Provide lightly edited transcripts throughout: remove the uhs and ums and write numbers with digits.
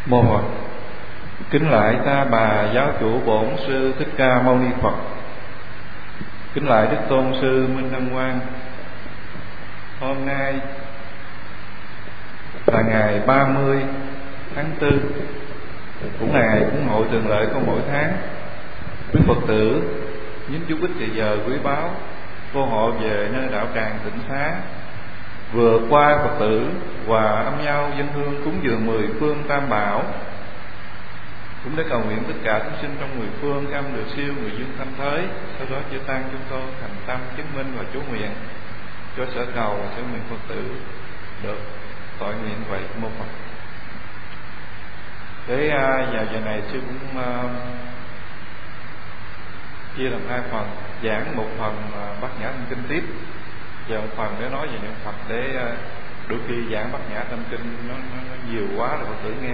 Mô Phật. Kính lạy Ta Bà Giáo chủ Bổn Sư Thích Ca Mâu Ni Phật. Kính lạy Đức Tôn sư Minh Đăng Quang. Hôm nay là ngày 30 tháng 4, cũng là ngày cúng hội thường lệ của mỗi tháng. Quý Phật tử nhín chú ít thời giờ quý báu cô hội về nơi đạo tràng Tịnh Xá, vừa qua Phật tử hòa âm nhau dân hương cúng dường 10 phương Tam Bảo, cũng để cầu nguyện tất cả chúng sinh trong 10 phương cam được siêu người dương thanh thới. Sau đó chư tăng chúng tôi thành tâm chứng minh và chú nguyện cho sở cầu và sở nguyện Phật tử được tội nguyện vậy. Mô Phật. Để vào giờ này sư cũng chia làm hai phần, giảng một phần Bát Nhã Tâm Kinh tiếp, và một phần để nói về niệm Phật. Để đôi khi giảng Bát Nhã Tâm Kinh nó nhiều quá rồi Phật tử nghe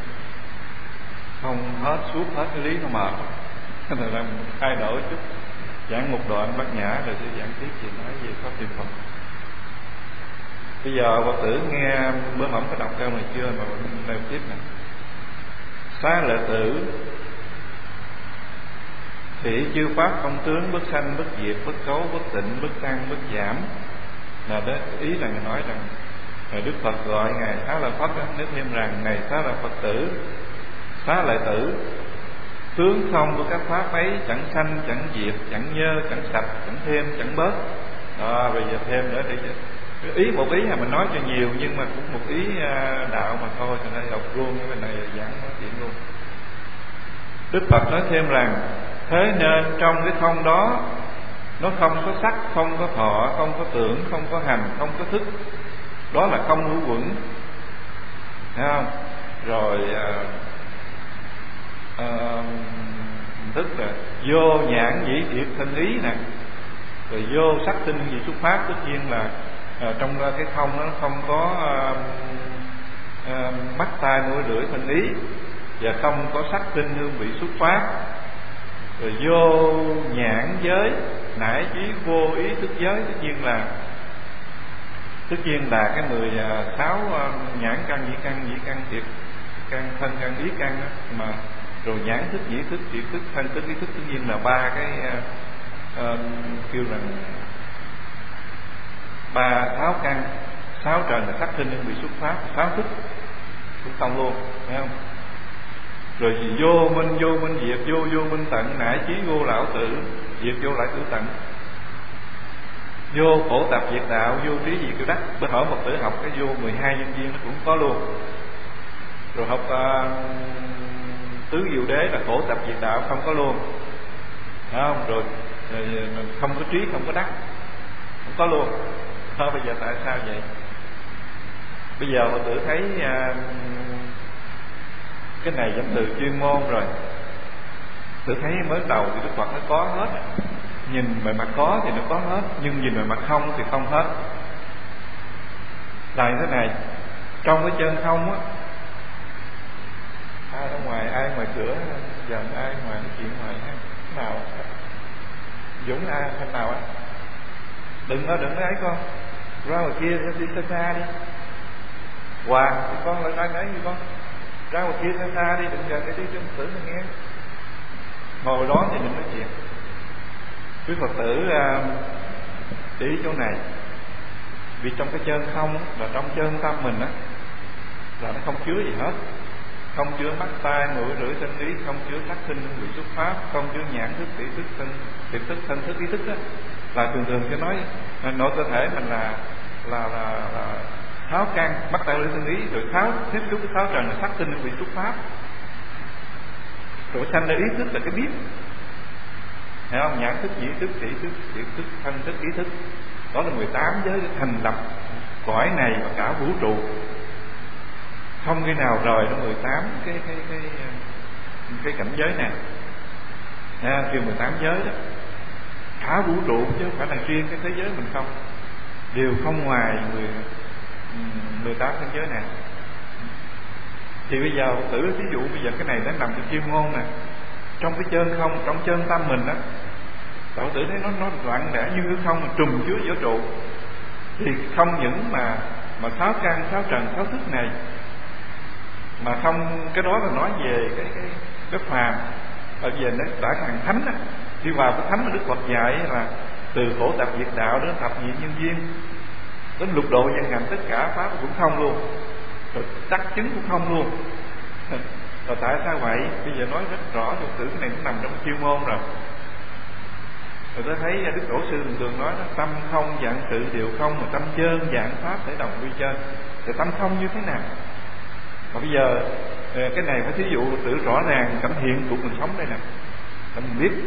không hết suốt hết cái lý nó mệt, nên là thay đổi chút, giảng một đoạn Bát Nhã rồi sẽ giảng tiếp về nói về pháp niệm Phật. Bây giờ Phật tử nghe bữa hổm có đọc câu này chưa mà nêu tiếp này: Xá Lợi Tử, thị chư pháp không tướng, bất sanh bất diệt, bất cấu bất tịnh, bất tăng bất giảm. Là đó ý là người nói rằng Đức Phật gọi ngài Xá Lợi Phất nói thêm rằng: này Xá Lợi Phật tử, Xá Lợi Tử, tướng không của các pháp ấy chẳng sanh chẳng diệt, chẳng nhơ chẳng sạch, chẳng thêm chẳng bớt. Đó, bây giờ thêm nữa thì ý một ý là mình nói cho nhiều, nhưng mà cũng một ý đạo mà thôi, cho nên đọc luôn cái bên này giảng nói chuyện luôn. Đức Phật nói thêm rằng: thế nên trong cái không đó nó không có sắc, không có thọ, không có tưởng, không có hành, không có thức. Đó là không hữu quẩn, thấy không? Rồi tức là vô nhãn nhĩ thiệt thân ý nè, rồi vô sắc tinh vị xuất pháp. Tất nhiên là trong cái không nó không có mắt tai mũi lưỡi thân ý, và không có sắc tinh hương vị xuất phát. Rồi vô nhãn giới nải chí vô ý thức giới. Tất nhiên là cái 16 nhãn căn, nhĩ căn, thiệt căn, thân căn, ý căn đó. Mà rồi nhãn thức, nhĩ thức, thiệt thức, thân thức, ý thức, tất nhiên là ba cái kêu rằng ba sáu căn, sáu trần là sắc tinh bị xuất phát, sáu thức cũng không luôn, thấy không? Rồi vô minh diệt, vô minh tận, nải chí vô lão tử, diệt vô lại tử tận, vô khổ tập diệt đạo, vô trí diệt kiểu đắc. Bữa hỏi Phật tử học cái vô 12 nhân duyên nó cũng có luôn. Rồi học tứ diệu đế là khổ tập diệt đạo không có luôn, thấy không? Rồi không có trí, không có đắc không có luôn. Thôi bây giờ tại sao vậy? Bây giờ Phật tử thấy cái này danh từ chuyên môn rồi. Tự thấy mới đầu thì Đức Phật nó có hết, nhìn bề mặt có thì nó có hết, nhưng nhìn bề mặt không thì không hết. Là như thế này, trong cái chân không á, ai ở ngoài, ai ngoài cửa dần, ai ngoài nói chuyện ngoài ha, nào Dũng ai thanh nào á, đừng có ấy con, ra ngoài kia đi xa xa đi. Hòa thì con lại nói gì con, ra ngoài kia xa xa đi, đừng gần để đi cho Phật tử mình nghe. Ngồi đó thì đừng nói chuyện. Quý Phật tử để ý chỗ này, vì trong cái chân không và trong chân tâm mình á là nó không chứa gì hết, không chứa mắt tai mũi lưỡi thân ý, không chứa sắc tinh vị xuất pháp, không chứa nhãn thức, tỷ thức, thiệt thức, thân thức, ý thức á. Là thường cho nói nội cơ thể mình là tháo căn, mắt tai lưỡi thân ý, rồi tháo tiếp xúc với tháo trần là sắc tinh vị xuất pháp, rồi sanh ra ý thức là cái biết, thấy không? Nhãn thức, nhĩ thức, tỷ thức, thiệt thức, thân thức, ý thức. Đó là 18 giới để thành lập cõi này và cả vũ trụ. Không khi nào rời nó 18 cái cảnh giới này. Kêu 18 giới đó, cả vũ trụ chứ không phải là riêng cái thế giới mình không, đều không ngoài 18 thế giới này. Thì bây giờ thử ví dụ bây giờ cái này nó nằm trong chuyên môn nè, trong cái chân không, trong chân tâm mình đó, cậu tử thấy nó loạn lẽ như cái không mà trùm chứa vũ trụ. Thì không những mà sáu căn, sáu trần, sáu thức này Mà không, cái đó là nói về cái phàm. Bây giờ nó đã thành thánh á, đi vào cái thánh mà Đức Phật dạy là từ khổ tập diệt đạo đến thập nhị nhân duyên, đến lục độ vạn hành, tất cả pháp cũng không luôn, rồi đắc chứng cũng không luôn. Rồi tại sao vậy? Bây giờ nói rất rõ, Phật tử cái này cũng nằm trong chuyên môn rồi. Rồi tôi thấy Đức Tổ sư thường nói đó, tâm không vạn sự đều không, mà tâm chơn vạn pháp thể đồng quy chân. Thì tâm không như thế nào? Mà bây giờ cái này phải thí dụ tự rõ ràng cảm hiện của mình sống đây nè, để mình biết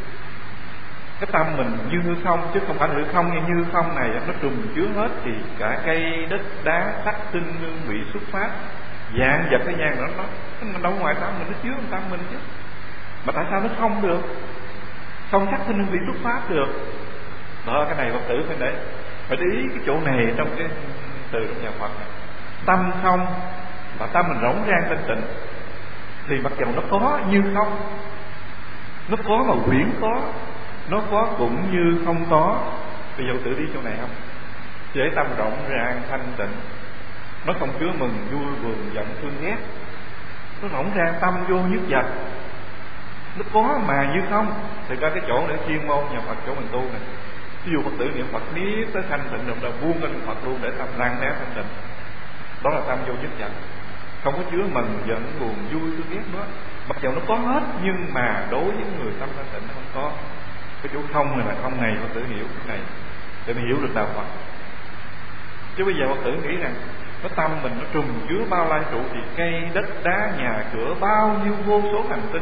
cái tâm mình như hư không, chứ không phải hư không. Như hư không này nó trùng chứa hết thì cả cây đất đá sắc tinh hương vị xuất phát dạng vật thế gian đó, nó đâu ngoài tâm mình, nó chứa trong tâm mình chứ. Mà tại sao nó không được, không sắc tinh hương vị xuất phát được? Đó, cái này Phật tử phải để ý cái chỗ này trong cái từ trong nhà Phật này. Tâm không và tâm mình rỗng rang thanh tịnh, thì mặc dù nó có như không, nó có mà quyển có, nó có cũng như không có. Bây giờ tự đi chỗ này không? Để tâm rộng ràng thanh tịnh, nó không chứa mừng vui buồn giận thương ghét, nó rộng ràng tâm vô nhất vật, nó có mà như không. Thì ra cái chỗ để chuyên môn nhà Phật, chỗ mình tu này, ví dụ Phật tử niệm Phật niết tới thanh tịnh rồi buông lên Phật luôn để tâm rang rẽ thanh tịnh. Đó là tâm vô nhất vật, không có chứa mừng giận buồn vui thương ghét nữa. Mặc dù nó có hết nhưng mà đối với người tâm thanh tịnh nó không có. Cái chỗ không này là không này, Phật tử hiểu cái này để mình hiểu được đạo Phật. Chứ bây giờ Phật tử nghĩ rằng cái tâm mình nó trùng chứa bao lai trụ, thì cây đất đá nhà cửa bao nhiêu vô số hành tinh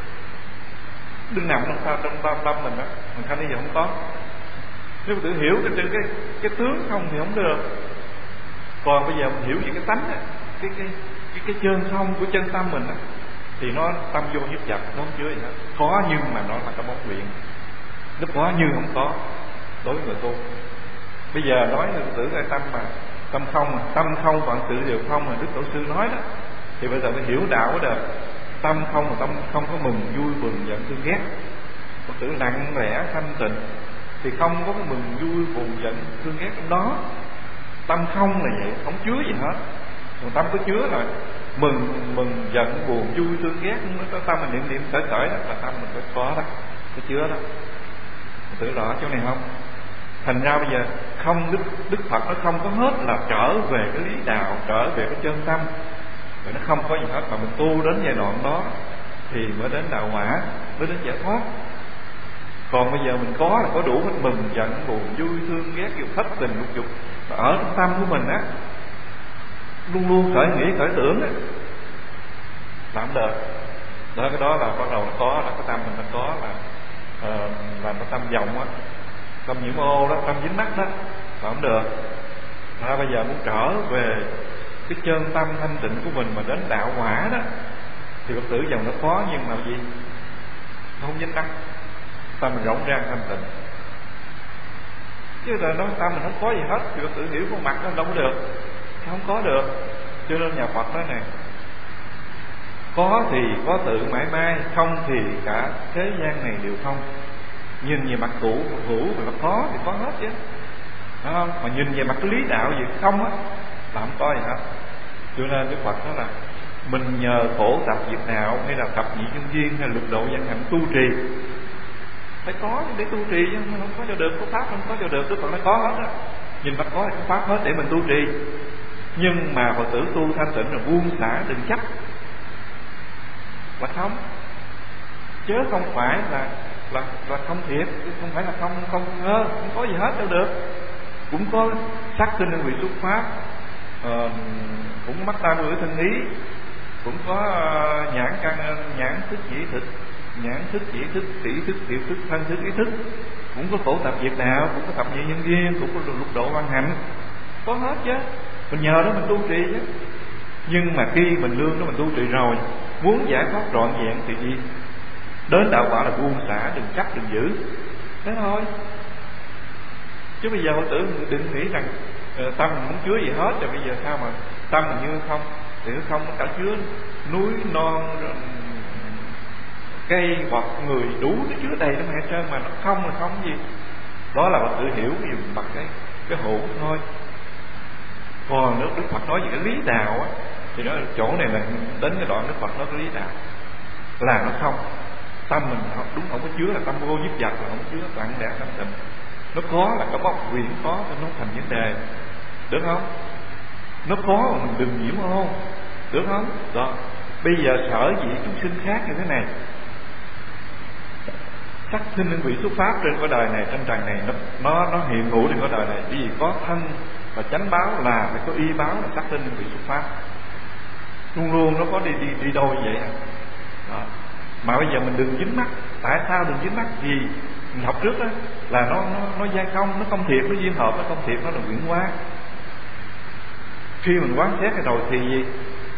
đừng nằm trong tâm mình đó, mình không bây giờ không có. Nếu Phật tử hiểu cái tướng không thì không được. Còn bây giờ mình hiểu về cái tánh á, cái chân không của chân tâm mình á, thì nó tâm vô nhất vật, nó không chứa gì hết. Có nhưng mà nó là cái bóng luyện, nó có như không có đối với người tu. Bây giờ nói người tử cái tâm mà tâm không, mà tâm không vạn sự đều không mà Đức Tổ sư nói đó, thì bây giờ phải hiểu đạo có được. Tâm không mà tâm không có mừng vui buồn giận thương ghét. Phật tử lặng lẽ thanh tịnh thì không có cái mừng vui buồn giận thương ghét trong đó. Tâm không là vậy, không chứa gì hết. Còn tâm có chứa là mừng giận buồn vui thương ghét, nó có tâm mình niệm khởi đó, là tâm mình phải có đó, có chứa đó. Tự rõ chỗ này không? Thành ra bây giờ không, Đức Phật nó không có hết là trở về cái lý đạo, trở về cái chân tâm, rồi nó không có gì hết. Mà mình tu đến giai đoạn đó thì mới đến đạo quả, mới đến giải thoát. Còn bây giờ mình có là có đủ hết mừng giận buồn vui thương ghét, kiểu thất tình lục dục ở trong tâm của mình á, luôn luôn khởi nghĩ khởi tưởng á, làm được đó. Cái đó là bắt đầu có, là cái tâm mình có là cái tâm vọng á, tâm nhiễm ô đó, tâm dính mắc đó, không được. Bây giờ muốn trở về cái chân tâm thanh tịnh của mình mà đến đạo quả đó, thì Phật tử dòng nó có nhưng mà gì, nó không dính mắc, tâm mình rộng ràng thanh tịnh. Chứ là nói tâm mình không có gì hết thì Phật tử hiểu con mặt nó đâu có được, không có được. Cho nên nhà Phật nói này, có thì có tự mãi mãi, không thì cả thế gian này đều không. Nhìn về mặt hữu và mặt có thì có hết chứ, phải không? Mà nhìn về mặt lý đạo gì không á là không có gì hết. Cho nên Đức Phật nói là mình nhờ khổ tập diệt đạo, hay là thập nhị nhân duyên, hay là lục độ vạn hạnh tu trì, phải có để tu trì chứ không có cho được, có pháp không có cho được. Đức Phật nói có hết á, nhìn mặt có thì có pháp hết để mình tu trì. Nhưng mà Phật tử tu thanh tịnh rồi buông xả đừng chấp là không, chứ không phải là không thiệt, không phải là không có gì hết đâu được. Cũng có sắc tinh hương vị xuất pháp, cũng mắt tai mũi thân ý, cũng có nhãn căn nhãn thức nhĩ thức, nhãn thức nhĩ thức tỷ thức thiệt thức thân thức ý thức, cũng có khổ tập diệt đạo, cũng có thập nhị nhân duyên, cũng có lục độ văn hạnh, có hết chứ. Mình nhờ đó mình tu trì chứ. Nhưng mà khi mình lương đó mình tu trì rồi, muốn giải thoát trọn vẹn thì gì? Đến đạo quả là buông xả, đừng chấp đừng giữ, thế thôi. Chứ bây giờ Phật tử đừng nghĩ rằng tâm mình không chứa gì hết, rồi bây giờ sao mà tâm mình như không, thì nó không, nó cả chứa núi non cây hoặc người đủ, nó chứa đầy trong hết trơn, mà nó không là không gì. Đó là Phật tử hiểu gì bằng cái hữu thôi. Còn nếu Đức Phật nói về cái lý đạo á, Thì đó chỗ này là đến cái đoạn Đức Phật nói cái lý đạo là nó không, tâm mình đúng không có chứa là tâm vô nhiếp vật, là không chứa lặng lẽ thanh tịnh. Nó có là cái bóc quyển có, nó thành vấn đề, được không? Nó có mà mình đừng nhiễm ô, được không? Đó. Bây giờ sở dĩ chúng sinh khác như thế này, sắc sinh hương vị xuất pháp trên cõi đời này, trên trần này nó hiện hữu trên cõi đời này, vì có thân và chánh báo là phải có y báo là sắc sinh hương vị xuất pháp, luôn luôn nó có đi đôi như vậy. Đó. Mà bây giờ mình đừng dính mắc. Tại sao đừng dính mắc? Vì mình học trước đó là nó giai không, nó không thiệt, nó duyên hợp, nó không thiệt, nó là quyển hóa. Khi mình quán xét cái rồi thì gì?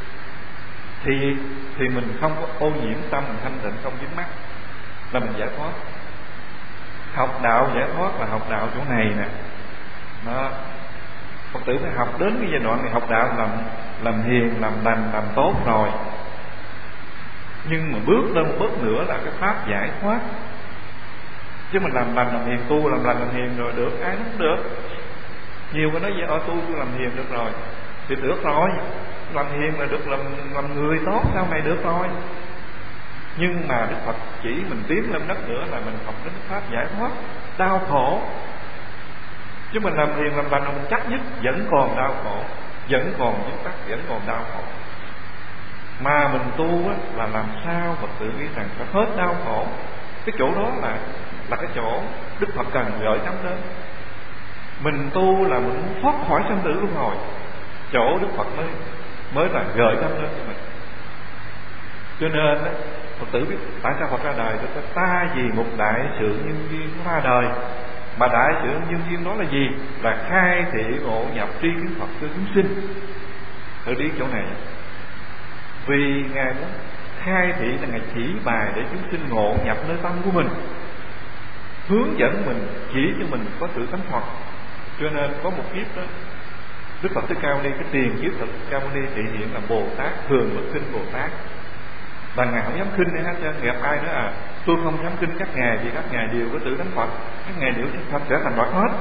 Thì mình không có ô nhiễm tâm, mình thanh tịnh, không dính mắc, là mình giải thoát. Học đạo giải thoát là học đạo chỗ này nè. Đó. Phật tử phải học đến cái giai đoạn này, học đạo làm hiền, làm lành, làm tốt rồi, nhưng mà bước lên một bước nữa là cái pháp giải thoát. Chứ mình làm lành làm hiền, tu làm lành làm hiền rồi được, ai nó cũng được. Nhiều cái nói vậy, tu làm hiền được rồi thì được rồi, làm hiền là được, làm người tốt sau này được rồi. Nhưng mà Đức Phật chỉ mình tiến lên đất nữa là mình học đến pháp giải thoát đau khổ. Chứ mình làm hiền làm lành mình chắc nhất vẫn còn đau khổ, vẫn còn vướng mắc, vẫn còn đau khổ. Mà mình tu á, là làm sao Phật tử nghĩ rằng phải hết đau khổ. Cái chỗ đó là cái chỗ Đức Phật cần gợi tâm đến. Mình tu là mình muốn thoát khỏi sanh tử luân hồi, chỗ Đức Phật mới là gợi tâm đến cho mình. Cho nên á, Phật tử biết tại sao Phật ra đời, ta vì một đại sự nhân duyên ra đời. Mà đại sự nhân duyên đó là gì? Là khai thị ngộ nhập tri kiến Phật cho chúng sinh. Thử đi chỗ này. Vì Ngài muốn khai thị là Ngài chỉ bài để chúng sinh ngộ nhập nơi tâm của mình, hướng dẫn mình, chỉ cho mình có sự tánh Phật. Cho nên có một kiếp đó Đức Phật Thích Ca Mâu Ni, cái tiền kiếp Phật Thích Ca Mâu Ni thể hiện là Bồ Tát thường bất khinh Bồ Tát. Và Ngài không dám khinh để hết trơn. Gặp ai nữa tôi không dám khinh các ngài, vì các ngài đều có tự tánh Phật, các ngài đều sẽ thành Phật hết.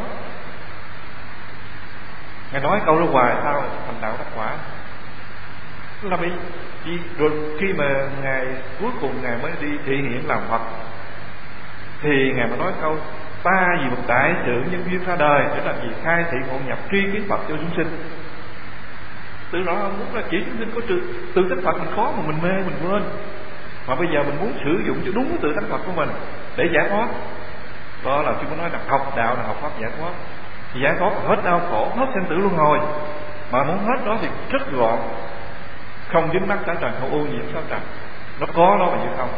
Ngài nói câu đó hoài sao thành đạo đắc quả. Là vì rồi khi mà Ngài cuối cùng Ngài mới đi thể hiện làm Phật, thì Ngài mới nói câu ta vì một đại sự nhân duyên ra đời để làm gì? Khai thị ngộ nhập tri kiến Phật cho chúng sinh. Từ đó ông muốn là chỉ chúng sinh có tự tánh Phật mình khó mà mình mê mình quên. Mà bây giờ mình muốn sử dụng cho đúng tự tánh Phật của mình để giải thoát. Đó là chúng nói là học đạo là học pháp giải thoát. Thì giải thoát là hết đau khổ, hết sanh tử luân hồi. Mà muốn hết đó thì rất gọn, không dính mắc sáu trần, không ô nhiễm sáu trần. Nó có đó mà như không.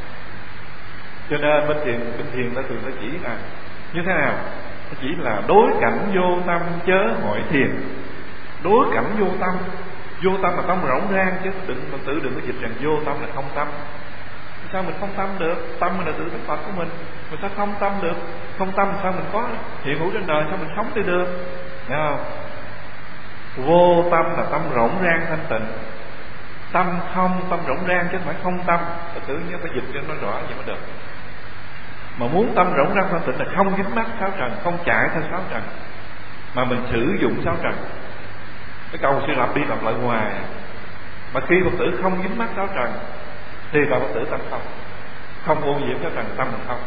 Cho nên bên thiền ta thường nó chỉ là như thế nào? Nó chỉ là đối cảnh vô tâm chớ hỏi thiền. Đối cảnh vô tâm. Vô tâm là tâm rỗng rang, chứ mình tự đừng có dịch rằng vô tâm là không tâm. Sao mình không tâm được? Tâm mình là tự tánh Phật của mình sao không tâm được? Không tâm sao mình có hiện hữu trên đời, sao mình sống tới được? Nghe không? Vô tâm là tâm rỗng rang thanh tịnh. Tâm không, tâm rỗng rang chứ không phải không tâm. Tự nhiên phải dịch cho nó rõ vậy mới được. Mà muốn tâm rỗng rang thanh tịnh là không dính mắc sáu trần, không chạy theo sáu trần, mà mình sử dụng sáu trần. Cái câu sẽ lặp đi lặp lại hoài. Mà khi Phật tử không dính mắc sáu trần thì là Phật tử tâm không ô nhiễm sáu trần, tâm mình không.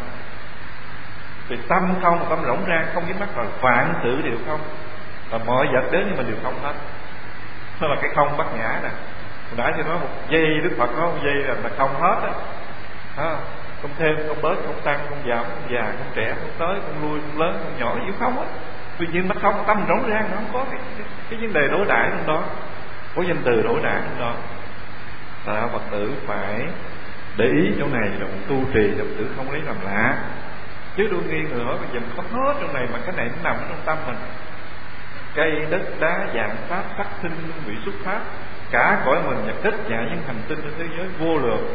Thì tâm không, tâm rỗng rang, không dính mắc rồi vạn sự đều không, và mọi vật đến nhưng mà đều không hết. Đó là cái không bát nhã nè. Hồi nãy tôi nói một giây Đức Phật nói một giây là không hết á. Không thêm, không bớt, không tăng, không giảm, không già, không trẻ, không tới, không lui, không lớn, không nhỏ, gì không á. Tuy nhiên nó không, tâm rỗng rang, nó không có cái vấn đề đối đãi trong đó, có danh từ đối đãi trong đó. Là Phật tử phải để ý chỗ này rồi mình tu trì, Phật tử không lấy làm lạ. Chứ đôi nghi người hỏi bây giờ mình có hết trong này mà cái này nó nằm trong tâm mình. Cây đất đá dạng pháp sắc sinh vị xuất pháp, cả cõi mình và tất cả những hành tinh trên thế giới vô lượng.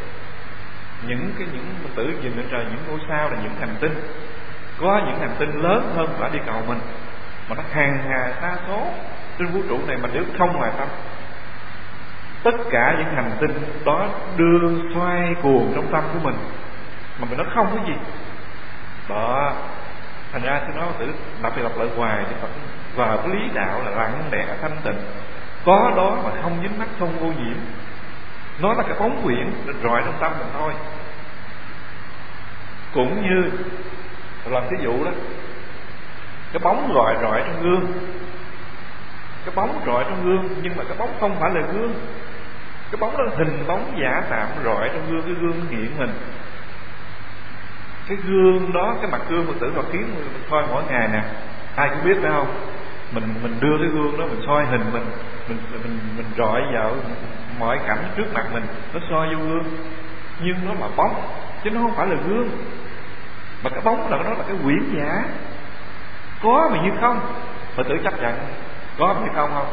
Những Phật tử nhìn lên trời, những ngôi sao là những hành tinh. Có những hành tinh lớn hơn cả đi cầu mình, mà nó hàng hà xa số trên vũ trụ này, mà nếu không ngoài tâm, tất cả những hành tinh đó đưa xoay cuồng trong tâm của mình, mà mình nó không có gì đó. Thành ra tôi nói tự lặp đi lặp lại hoài thì Phật vào cái lý đạo là lặng lẽ thanh tịnh, có đó mà không dính mắc không ô nhiễm. Nó là cái bóng quyển rọi trong tâm mình thôi. Cũng như làm thí dụ đó, cái bóng rọi trong gương, cái bóng rọi trong gương, nhưng mà cái bóng không phải là gương. Cái bóng đó là hình bóng giả tạm rọi trong gương, cái gương hiện mình. Cái gương đó, cái mặt gương Phật tử Phật kiến mình soi mỗi ngày nè, ai cũng biết phải không? Mình đưa cái gương đó, mình soi hình mình rọi vào mọi cảnh trước mặt mình, nó soi vô gương, nhưng nó là bóng chứ nó không phải là gương. Mà cái bóng là nó là cái quyển giả, có mà như không. Phật tử chấp nhận có mà như không không?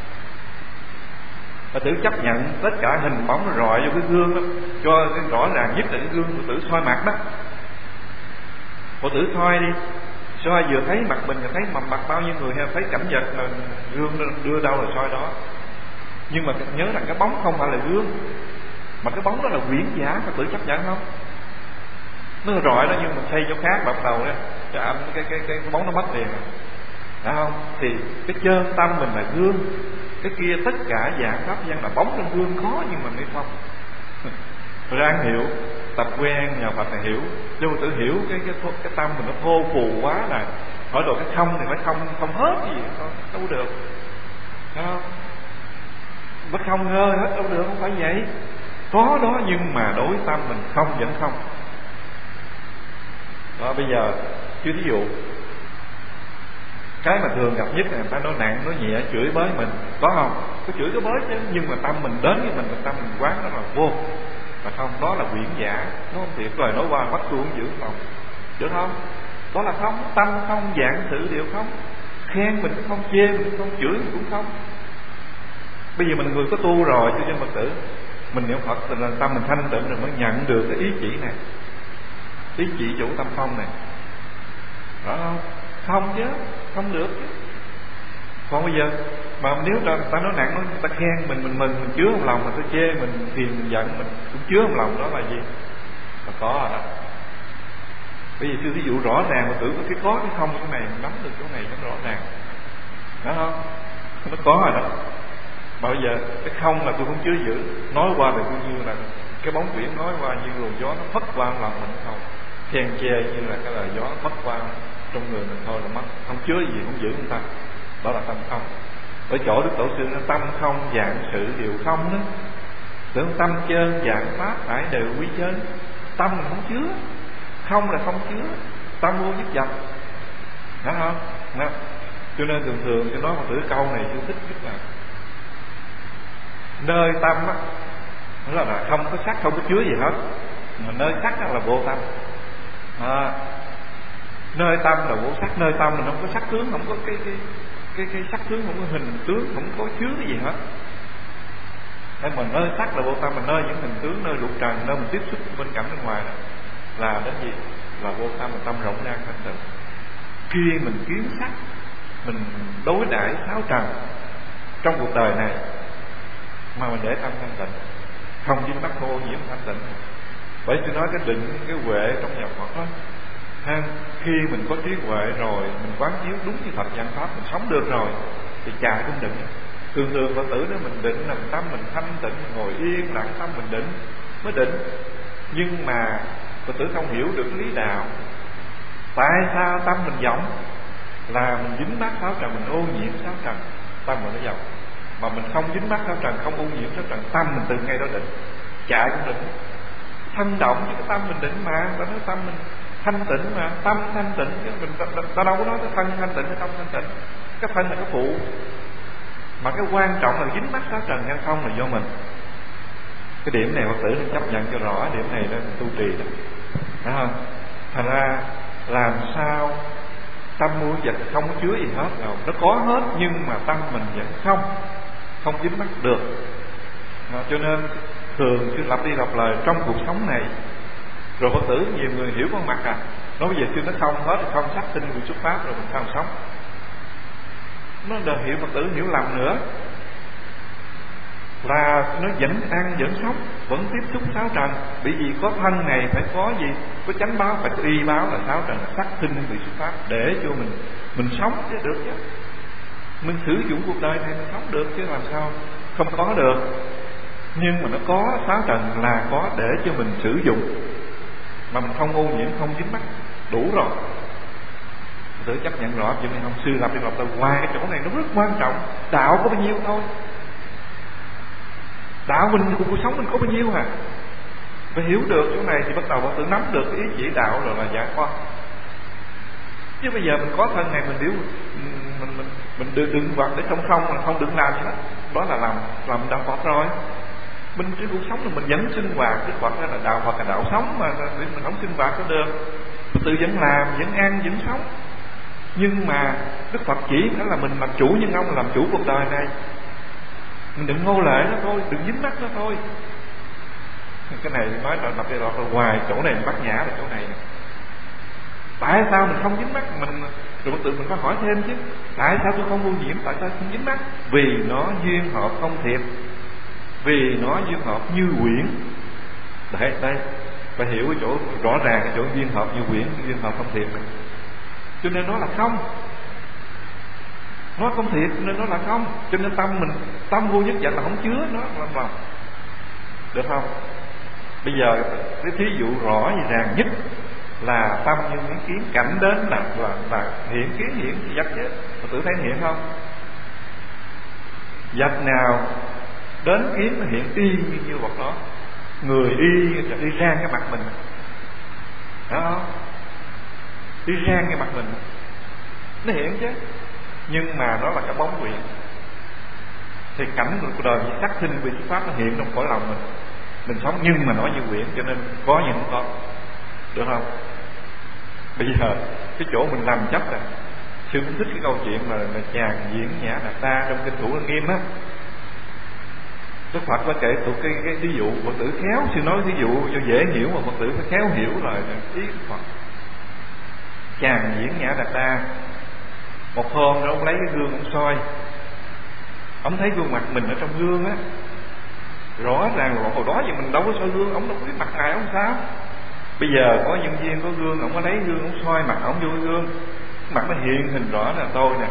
Phật tử chấp nhận tất cả hình bóng nó rọi vô cái gương đó, cho cái rõ ràng nhất là cái gương Phật tử soi mặt đó. Phật tử soi đi, soi vừa thấy mặt mình, thấy mặt bao nhiêu người, hay thấy cảnh vật là gương đưa đâu là soi đó. Nhưng mà nhớ rằng cái bóng không phải là gương, mà cái bóng đó là quyển giả. Phật tử chấp nhận không? Nó rọi đó, nhưng mà xây chỗ khác bắt đầu đó, cho âm cái bóng nó mất tiền, phải không? Thì cái chân tâm mình là gương, cái kia tất cả dạng pháp gian là bóng trong gương, khó nhưng mà mới không. Ráng hiểu, tập quen nhờ Phật này hiểu, chứ Phật tử hiểu cái tâm mình nó thô phù quá là hỏi đồ cái không thì phải không hết gì đâu được, phải không? Nó không ngơ hết đâu được, không phải vậy. Có đó nhưng mà đối tâm mình không vẫn không. Đó, bây giờ chứ ví dụ cái mà thường gặp nhất là người ta nói nặng nói nhẹ, chửi bới mình, có không? Có chửi có bới chứ, nhưng mà tâm mình đến với mình, tâm mình quán nó là vô, mà không, đó là quyển giả, nó không thiệt. Lời nói qua bắt tôi không giữ lòng, được không? Đó là không, tâm không, dạng sự đều không. Khen mình cũng không, chê mình cũng không, chửi mình cũng không. Bây giờ mình người có tu rồi cho Phật tử, mình niệm Phật là tâm mình thanh tịnh rồi mới nhận được cái ý chỉ này, ý chỉ chủ tâm không này, rõ không? Không chứ, không được chứ. Còn bây giờ mà nếu ta nói nặng, người ta khen mình mừng, mình chứa trong lòng, mà ta chê mình phiền, mình giận, mình cũng chứa trong lòng, đó là gì? Mà có rồi đó. Bây giờ sư ví dụ rõ ràng, mà tưởng cái có cái không cái này, mình nắm được chỗ này nó rõ ràng, đó không? Nó có rồi đó. Mà bây giờ cái không là tôi không chứa giữ, nói qua là tôi như là cái bóng biển nói qua như luồng gió nó phất qua lòng mình không, khen chê như là cái lời gió phất qua trong người mình thôi là mất, không chứa gì, không giữ người ta. Đó là tâm không. Ở chỗ Đức Tổ sư nó tâm không, dạng sự đều không đó. Tưởng tâm chơn, dạng pháp phải đều quý chơn. Tâm mình không chứa, không là không chứa, tâm vô nhất vật, phải không? Đó. Cho nên thường cho nói một tử câu này tôi thích nhất là nơi tâm á, nó là không có sắc, không có chứa gì hết. Mà nơi sắc là vô tâm. Nơi tâm là vô sắc, nơi tâm là không có sắc tướng, không có cái sắc tướng, không có hình tướng, không có chứa cái gì hết. Thế mà nơi sắc là vô tâm, mà nơi những hình tướng, nơi lục trần, nơi mình tiếp xúc bên cạnh bên ngoài đó, là đến gì? Là vô tâm, là tâm rộng ràng thanh tịnh. Khi mình kiến sắc, mình đối đãi sáu trần trong cuộc đời này, mà mình để tâm thanh tịnh, không dính mắc ô nhiễm thanh tịnh. Bởi tôi nói cái định, cái huệ trong nhà Phật đó, khi mình có trí huệ rồi, mình quán chiếu đúng như Phật giảng pháp, mình sống được rồi thì chạy cũng định. Thường Phật tử đó mình định là tâm mình thanh tịnh, ngồi yên lặng tâm mình định mới định. Nhưng mà Phật tử không hiểu được lý đạo, tại sao tâm mình vọng, là mình dính mắc sáu trần, mình ô nhiễm sáu trần, tâm mình nó vọng. Mà mình không dính mắc sáu trần, không ô nhiễm sáu trần, tâm mình từ ngay đó định, chạy cũng định. Thân động với cái tâm mình định mà, ta nói tâm mình thanh tịnh mà, tâm thanh tịnh chứ mình ta đâu có nói cái thân thanh tịnh hay tâm thanh tịnh. Cái thân là cái phụ, mà cái quan trọng là dính mắc sáu trần hay không là do mình. Cái điểm này Phật tử nên chấp nhận cho rõ, điểm này đó mình tu trì đó, phải không? Thành ra làm sao tâm muội vật không có chứa gì hết đâu, nó có hết nhưng mà tâm mình vẫn không dính mắc được. Cho nên thường sư lặp đi lặp lại trong cuộc sống này, rồi Phật tử nhiều người hiểu con mặt nói bây giờ sư nó không hết, không sắc tinh quyền xuất pháp rồi mình sao sống. Nó đòi hiểu Phật tử hiểu lầm nữa, là nó vẫn ăn vẫn sống, vẫn tiếp xúc sáu trần. Bởi vì có thân này phải có gì, có chánh báo, phải có y báo là sáu trần, sắc tinh quyền xuất pháp, để cho mình sống chứ được chứ. Mình sử dụng cuộc đời này mình sống được chứ làm sao không có được. Nhưng mà nó có, sáu trần là có để cho mình sử dụng, mà mình không ô nhiễm, không dính mắc, đủ rồi. Tự chấp nhận rõ chuyện này không? Sư lập đi lập tới ngoài cái chỗ này nó rất quan trọng. Đạo có bao nhiêu thôi, đạo mình, cuộc sống mình có bao nhiêu hả? Phải hiểu được chỗ này thì bắt đầu tự nắm được cái ý chỉ đạo rồi là giải thoát. Chứ bây giờ mình có thân này mình biểu mình đừng vật để trong không, mà không đừng làm gì hết, đó là làm đạo Phật rồi. Mình trên cuộc sống mình vẫn sinh hoạt, Đức Phật là đạo Phật là đạo sống mà mình không sinh hoạt có được. Tự vẫn làm, vẫn ăn, vẫn sống. Nhưng mà Đức Phật chỉ phải là mình làm chủ nhân ông, làm chủ cuộc đời này. Mình đừng ngô lệ nó thôi, đừng dính mắc nó thôi. Cái này nói là lập ra ngoài chỗ này bắt nhã là chỗ này. Tại sao mình không dính mắc? Rồi tự mình phải hỏi thêm chứ. Tại sao tôi không ô nhiễm? Tại sao không dính mắc? Vì nó duyên hợp không thiệt, vì nó duyên hợp như quyển. Đây phải hiểu cái chỗ rõ ràng, cái chỗ duyên hợp như quyển, duyên hợp không thiệt này. Cho nên nó là không, nó không thiệt nên nó là không. Cho nên tâm vô nhất vậy là không chứa nó làm vào, được không? Bây giờ cái thí dụ rõ ràng nhất là tâm như miếng kiến, cảnh đến là hiện kiến, hiện vật chứ. Phật tử thấy hiện không? Vật nào đến kiến nó hiện y như vật đó, người y rang cái mặt mình, đó không? Y rang cái mặt mình nó hiện chứ. Nhưng mà đó là cái bóng quyển. Thì cảnh của đời như sắc sinh vì pháp nó hiện trong cõi lòng mình sống, nhưng mà nó như quyển, cho nên có nhưng không có, được không? Bây giờ cái chỗ mình làm chấp là sư cũng thích cái câu chuyện mà chàng diễn nhã Đạt Ta trong kinh Thủ Lăng Nghiêm á. Đức Phật có kể tụi cái ví dụ Phật tử khéo, sư nói ví dụ cho dễ hiểu mà Phật tử phải khéo hiểu rồi ý Đức Phật. Chàng diễn nhã Đạt Ta một hôm đó ông lấy cái gương ông soi, ông thấy gương mặt mình ở trong gương á, rõ ràng là hồi đó giờ mình đâu có soi gương, ông đâu có biết mặt ngài ông sao. Bây giờ có nhân viên có gương, ông có lấy gương ông soi mặt ông vô gương, mặt nó hiện hình rõ là tôi nè.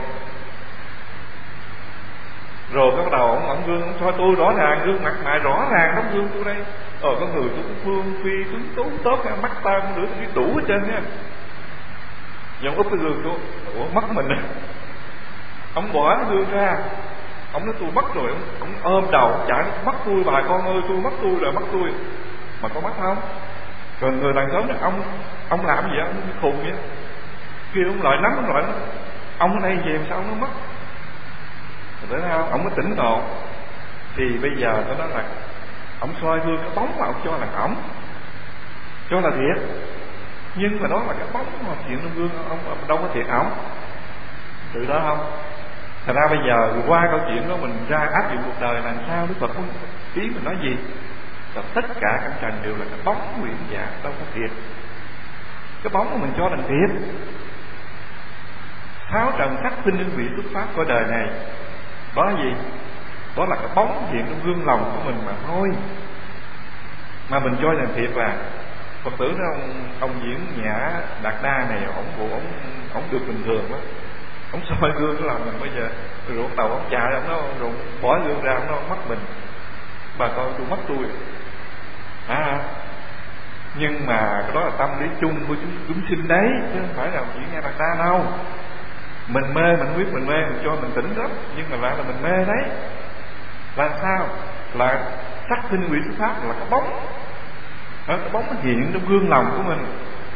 Rồi bắt đầu ông gương ông soi tôi rõ ràng, gương mặt mày rõ ràng trong gương tôi đây. Có người tôi cũng phương phi tuấn tú tốt, mắt ta cũng nữa, tôi biết đủ hết trơn nha. Giờ ông úp cái gương tôi, ủa mất mình à. Ông bỏ cái gương ra, ông nói tôi mất rồi, ông ôm đầu chạy, mất tôi bà con ơi, tôi mất tôi rồi, mất tôi. Mà có mất không? Rồi người đàn sớm này, ông làm gì vậy? Ông khùng vậy. Kia ông lại nắm ông lại, ông ở đây về sao ông nó mất? Rồi thấy không? Ông mới tỉnh ngộ. Thì bây giờ tôi nói là ông soi gương cái bóng mà ông cho là ổng, cho là thiệt. Nhưng mà đó là cái bóng mà chuyện trong gương, ông đâu có thiệt ổng. Từ đó không? Thành ra bây giờ qua câu chuyện đó mình ra áp dụng cuộc đời làm sao? Đức Phật ý mình nói gì? Là tất cả cảnh trần đều là cái bóng nguyện giả, đâu có thiệt. Cái bóng mà mình cho là thiệt. Sáu trần sắc sinh linh vị xuất phát của đời này, đó là gì? Đó là cái bóng hiện trong gương lòng của mình mà thôi. Mà mình cho rằng thiệt là Phật tử đó, ông diễn nhã Đạt Đa này, ổng được bình thường quá. Ông soi gương cái lòng mình bây giờ, rồi bắt đầu ông chạy, ông nói rồi bỏ gương ra, ông nói ông mất mình. Bà coi tôi mất tôi. Nhưng mà cái đó là tâm lý chung của chúng sinh đấy, chứ không phải là diễn nhã Đạt Đa đâu. Mình mê, mình biết mình mê, mình cho mình tỉnh lắm, nhưng mà lại là mình mê đấy. Là sao? Là sắc sinh vị xuất phát, là cái bóng. Cái bóng nó hiện trong gương lòng của mình.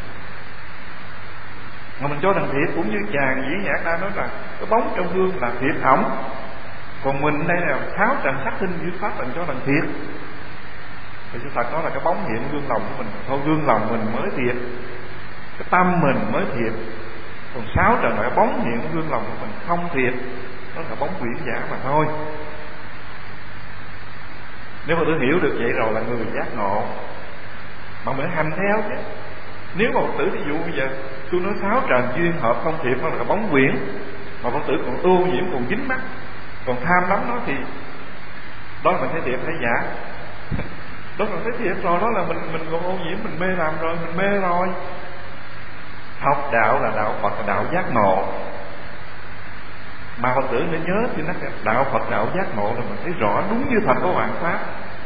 Mà mình cho rằng thiệt, cũng như chàng diễn nhã ta nói là cái bóng trong gương là thiệt ổng. Còn mình đây là tháo trần sắc sinh vị xuất phát, là cho rằng thiệt. Thì sự thật đó là cái bóng hiện gương lòng của mình. Thôi gương lòng mình mới thiệt, cái tâm mình mới thiệt. Còn sáu trần là cái bóng hiện gương lòng của mình không thiệt, đó là bóng quyển giả mà thôi. Nếu mà tôi hiểu được vậy rồi là người giác ngộ, mà mình hành theo chứ. Nếu mà Phật tử ví dụ bây giờ tôi nói sáu trần duyên hợp không thiệt, nó là cái bóng quyển, mà Phật tử còn ô nhiễm, còn dính mắt, còn tham lắm nó, thì đó là mình thấy thiệt hay giả? Đó là thấy thiệt rồi, đó là mình còn ô nhiễm, mình mê làm rồi, mình mê rồi. Học đạo là đạo Phật, là đạo giác ngộ. Mà Phật tử nên nhớ chứ, đạo Phật đạo giác ngộ là mình thấy rõ đúng như thật của vạn pháp.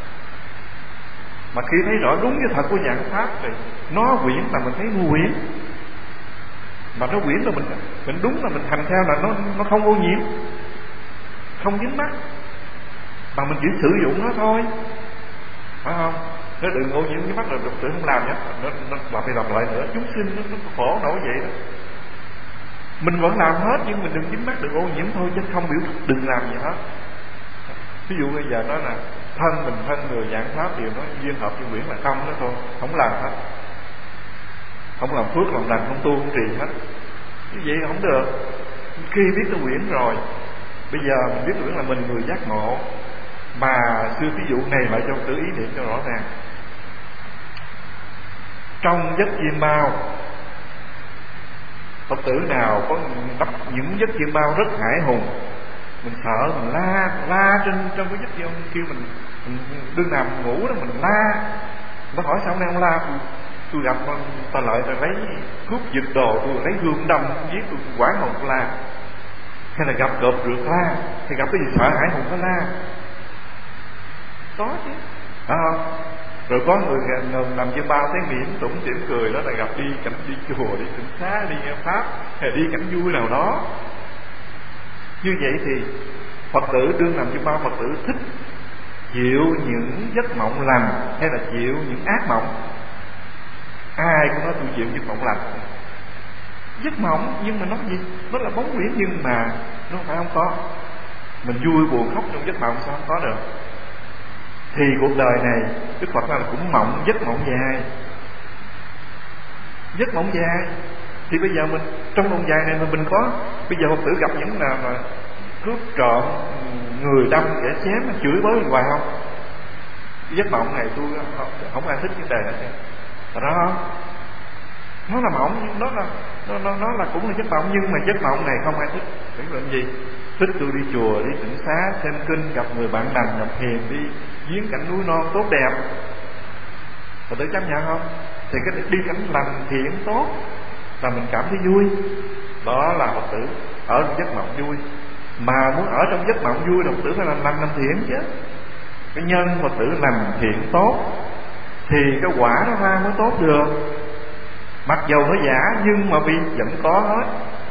Mà khi thấy rõ đúng như thật của vạn pháp thì nó quyển là mình thấy quyển, mà nó quyển là mình đúng là mình hành theo, là nó không ô nhiễm, không dính mắc, mà mình chỉ sử dụng nó thôi, phải không? Nó đừng ô nhiễm cái mắt là Phật tử không làm nhé, nó lặp đi lặp lại nữa, chúng sinh nó khổ nổi vậy đó. Mình vẫn làm hết nhưng mình đừng dính mắc, đừng ô nhiễm thôi, chứ không biểu đừng làm gì hết. Ví dụ bây giờ nó là thân mình thân người giảng pháp đều nói duyên hợp với quyển là không đó thôi, không làm hết, không làm phước làm lành, không tu không trì hết. Như vậy không được. Khi biết cái quyển rồi, bây giờ mình biết quyển là mình người giác ngộ, mà sư ví dụ này lại cho tự ý niệm cho rõ ràng. Trong giấc chiêm bao, Phật tử nào có những giấc chiêm bao rất hải hùng, mình sợ mình la trên trong cái giấc chiêm kêu mình đương nằm ngủ đó, mình la. Nó hỏi sao nay không la? Tôi gặp ta lợi ta lấy thuốc giật đồ, tôi lấy gươm đâm giết tôi, quảng hồn tôi la. Hay là gặp cọp rượt la, thì gặp cái gì sợ hãi hùng có la. Có chứ, phải không? Rồi có người nằm trên bao thấy miễn tủm tỉm cười, đó là gặp đi cảnh đi chùa, đi tịnh xá, đi nghe pháp, hay đi cảnh vui nào đó. Như vậy thì Phật tử đương nằm trên bao, Phật tử thích chịu những giấc mộng lành hay là chịu những ác mộng? Ai cũng nói tôi chịu giấc mộng lành. Giấc mộng nhưng mà nó gì? Nó là bóng quyển nhưng mà nó không phải không có. Mình vui buồn khóc trong giấc mộng sao không có được? Thì cuộc đời này Đức Phật là cũng mộng, giấc mộng dài. Giấc mộng dài thì bây giờ mình trong mộng dài này mình có, bây giờ Phật tử gặp những nào mà cướp trộm, người đâm kẻ chém, chửi bới hoài không? Giấc mộng này tôi không ai thích vấn đề hết trơn, đó không? Nó là mộng, nhưng nó là cũng là giấc mộng, nhưng mà giấc mộng này không ai thích. Biết là gì? Thích tôi đi chùa, đi tịnh xá, xem kinh, gặp người bạn lành, gặp hiền, đi viếng cảnh núi non tốt đẹp. Phật tử chấp nhận không? Thì cái đi cảnh lành thiện tốt là mình cảm thấy vui. Đó là Phật tử ở trong giấc mộng vui. Mà muốn ở trong giấc mộng vui là Phật tử phải làm lành làm thiện chứ. Cái nhân Phật tử làm thiện tốt thì cái quả nó ra mới tốt được. Mặc dầu nó giả nhưng mà vì vẫn có hết.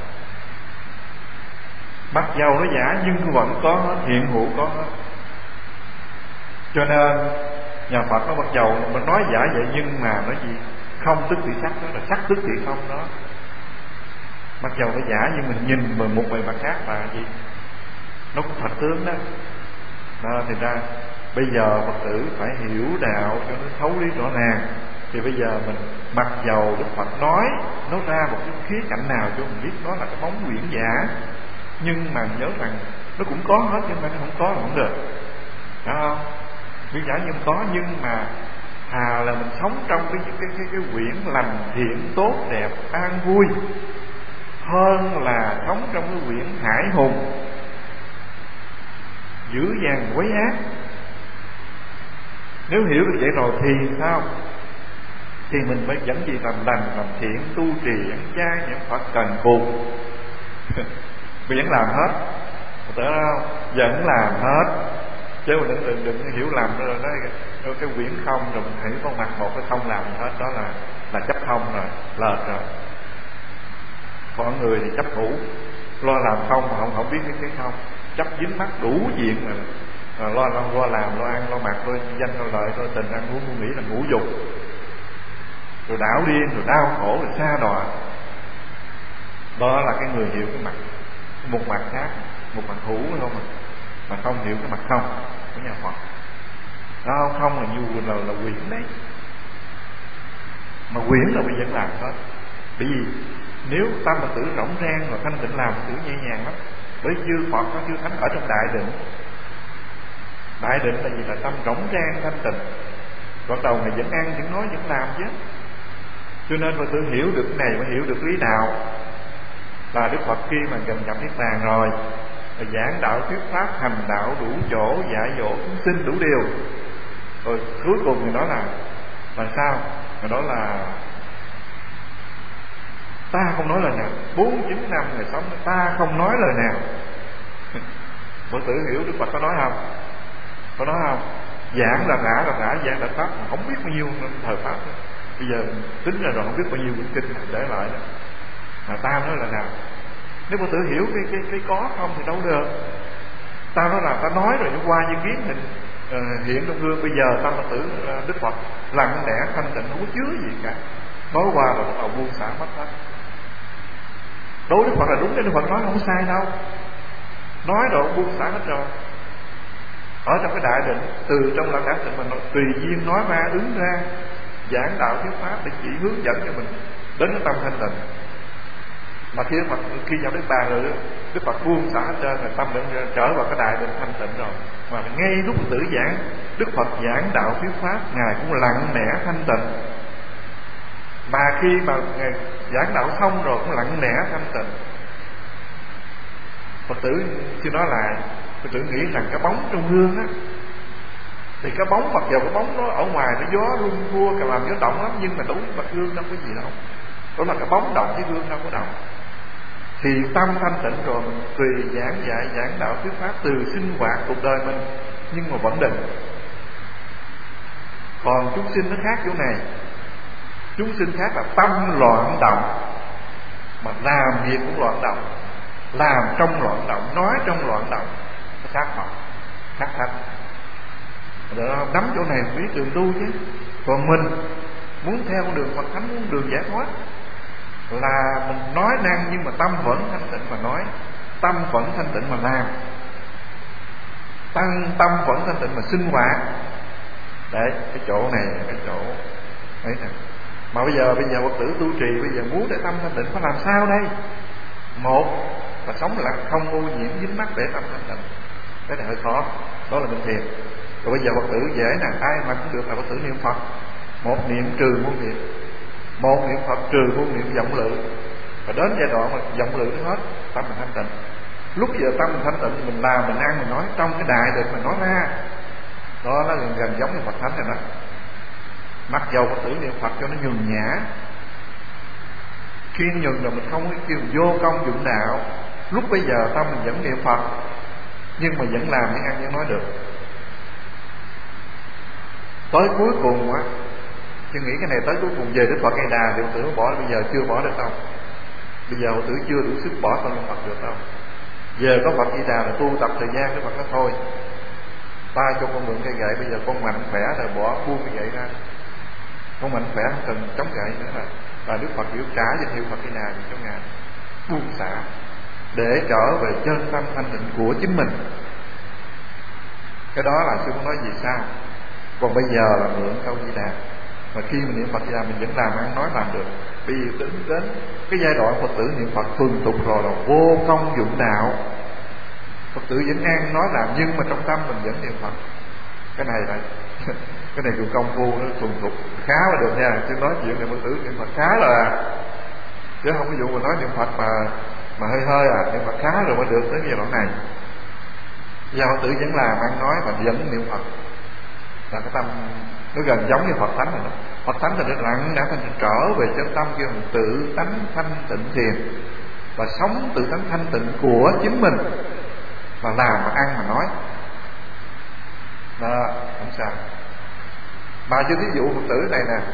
Mặc dầu nó giả nhưng vẫn có hết, hiện hữu có hết. Cho nên nhà Phật nó mặc dầu mình nói giả vậy nhưng mà nó gì? Không tức thì sắc, đó là sắc tức thì không đó. Mặc dầu nó giả nhưng mình nhìn bằng một bề mặt khác là gì? Nó cũng thật tướng đó. Thì ra bây giờ Phật tử phải hiểu đạo cho nó thấu lý rõ ràng. Thì bây giờ mình mặc dầu Đức Phật nói nó ra một cái khía cạnh nào cho mình biết nó là cái bóng quyển giả, nhưng mà nhớ rằng nó cũng có hết, nhưng mà nó không có là không được, phải không? Quyển giả nhưng có, nhưng mà thà là mình sống trong cái quyển lành thiện tốt đẹp an vui hơn là sống trong cái quyển hải hùng dữ dằn quấy ác. Nếu hiểu được vậy rồi thì sao? Thì mình phải dẫn gì làm lành, làm thiện, tu trì, ăn chay, niệm Phật cần cù. Mình vẫn làm hết, tưởng không? Vẫn làm hết, chứ mình đừng hiểu lầm rồi nói cái quyển không rồi mình thấy con mặt một cái không làm hết, đó là chấp không rồi, lệch rồi. Còn người thì chấp thủ, lo làm không mà không biết cái không, chấp dính mắt đủ chuyện mà lo làm, lo ăn, lo mặc, lo danh, lo lợi, lo tình, ăn uống, ngủ nghỉ là ngũ dục, rồi đảo điên, rồi đau khổ, rồi sa đọa. Đó là cái người hiểu cái mặt, một mặt khác, một mặt hữu không mà không hiểu cái mặt không của nhà Phật. Đó không là như là quyển đấy, mà quyển là bây giờ làm hết. Bởi vì nếu tâm Phật tử rỗng rang và thanh tịnh làm Phật tử nhẹ nhàng lắm. Bởi chư Phật có chư Thánh ở trong đại định. Đại định là gì? Là tâm rỗng rang thanh tịnh. Còn đầu này vẫn ăn, vẫn nói, vẫn làm chứ. Cho nên Phật tử hiểu được cái này, phải hiểu được lý đạo. Là Đức Phật khi mà gần nhập Niết Bàn rồi, giảng đạo thuyết pháp, hành đạo đủ chỗ, dạy dỗ chúng sinh đủ điều. Rồi cuối cùng thì nói là sao? Rồi đó là ta không nói lời nào. 49 năm người sống ta không nói lời nào. Phật tử hiểu Đức Phật có nói không? Có nói không? Giảng là rã, giảng là pháp, mà không biết bao nhiêu thời pháp nữa. Bây giờ tính ra rồi không biết bao nhiêu quyển kinh để lại đó. Mà ta nói là nào? Nếu Phật tử hiểu cái có không thì đâu được. Ta nói là ta nói rồi nó qua như kiến hình hiện trong gương. Bây giờ ta Phật tử Đức Phật lặng lẽ thanh tịnh, không có chứa gì cả. Nói qua rồi bắt đầu buông xả mất hết. Đối Đức Phật là đúng, Đức Phật nói không sai đâu. Nói rồi buông xả hết rồi. Ở trong cái đại định, từ trong lặng đại định mình tùy duyên nói ra, ứng ra, giảng đạo thuyết pháp để chỉ hướng dẫn cho mình đến cái tâm thanh tịnh. Mà khi vào Đức Bà rồi, Đức Phật buông xả hết trơn, rồi tâm định trở vào cái đại định thanh tịnh rồi. Mà ngay lúc Phật tử giảng, Đức Phật giảng đạo thuyết pháp, ngài cũng lặng lẽ thanh tịnh. Mà khi mà ngài giảng đạo xong rồi cũng lặng lẽ thanh tịnh. Phật tử chưa nói lại, Phật tử nghĩ rằng cái bóng trong gương á, thì cái bóng mặc dù cái bóng đó ở ngoài nó gió rung thua, cả làm gió động lắm, nhưng mà đối với mặt gương đâu có gì đâu. Đó là cái bóng động với gương đâu có động. Thì tâm thanh tịnh rồi mình tùy giảng dạy giảng đạo thuyết pháp từ sinh hoạt cuộc đời mình, nhưng mà vẫn định. Còn chúng sinh nó khác chỗ này. Chúng sinh khác là tâm loạn động, mà làm việc cũng loạn động, làm trong loạn động, nói trong loạn động. Nó khác họ, khác thanh. Nắm chỗ này biết đường tu chứ. Còn mình muốn theo con đường Phật Thánh, muốn đường giải thoát, là mình nói năng nhưng mà tâm vẫn thanh tịnh mà nói, tâm vẫn thanh tịnh mà làm, tâm vẫn thanh tịnh mà sinh hoạt. Đấy, cái chỗ này, cái chỗ ấy nè. Mà bây giờ Phật tử tu trì, bây giờ muốn để tâm thanh tịnh phải làm sao đây? Một là sống là không ô nhiễm dính mắc để tâm thanh tịnh. Cái này hơi khó, đó là bình thiền. Rồi bây giờ Phật tử dễ nè, ai mà cũng được là Phật tử niệm Phật. Một niệm trừ muôn niệm, một niệm Phật trừ muôn niệm vọng lự. Và đến giai đoạn mà vọng lự nó hết, tâm mình thanh tịnh. Lúc giờ tâm mình thanh tịnh thì mình làm, mình ăn, mình nói trong cái đại định mình nói ra. Đó nó gần giống như Phật Thánh này nè. Mặc dầu Phật tử niệm Phật cho nó nhường nhã, khi nó nhường rồi mình không có kêu vô công dụng đạo. Lúc bây giờ tâm mình vẫn niệm Phật, nhưng mà vẫn làm, vẫn ăn, vẫn nói được. Tới cuối cùng á, tôi nghĩ cái này tới cuối cùng về Đức Phật A Đà thì Phật tử bỏ, bây giờ chưa bỏ được đâu. Bây giờ Phật tử chưa đủ sức bỏ con Phật được đâu. Về có Phật A Đà là tu tập thời gian Đức Phật nói thôi, ta cho con mượn cây gậy, bây giờ con mạnh khỏe rồi bỏ buông cây gậy ra. Con mạnh khỏe không cần chống gậy nữa là Đức Phật hiểu trả danh hiệu Phật A Đà cho ngài, buông xả để trở về chân tâm thanh tịnh của chính mình. Cái đó là chưa có nói gì sao. Còn bây giờ là mượn câu Di Đà. Mà khi mình niệm Phật Di Đà mình vẫn làm ăn nói làm được. Bây giờ tính đến cái giai đoạn Phật tử niệm Phật thuần thục rồi là vô công dụng đạo. Phật tử vẫn ăn nói làm, nhưng mà trong tâm mình vẫn niệm Phật. Cái này là cái này dùng công phu nó thuần thục khá là được nha. Chứ nói chuyện này Phật tử niệm Phật khá là, chứ không có vụ mà nói niệm Phật mà hơi hơi niệm Phật khá rồi mới được tới giai đoạn này. Giờ Phật tử vẫn làm ăn nói và vẫn niệm Phật, là cái tâm nó gần giống như Phật Thánh rồi đó. Phật Thánh thì nó lặng đã thành trở về chân tâm kêu mình tự tánh thanh tịnh thiền, và sống tự tánh thanh tịnh của chính mình, và làm mà ăn mà nói đó, không sao. Mà cho ví dụ Phật tử này nè,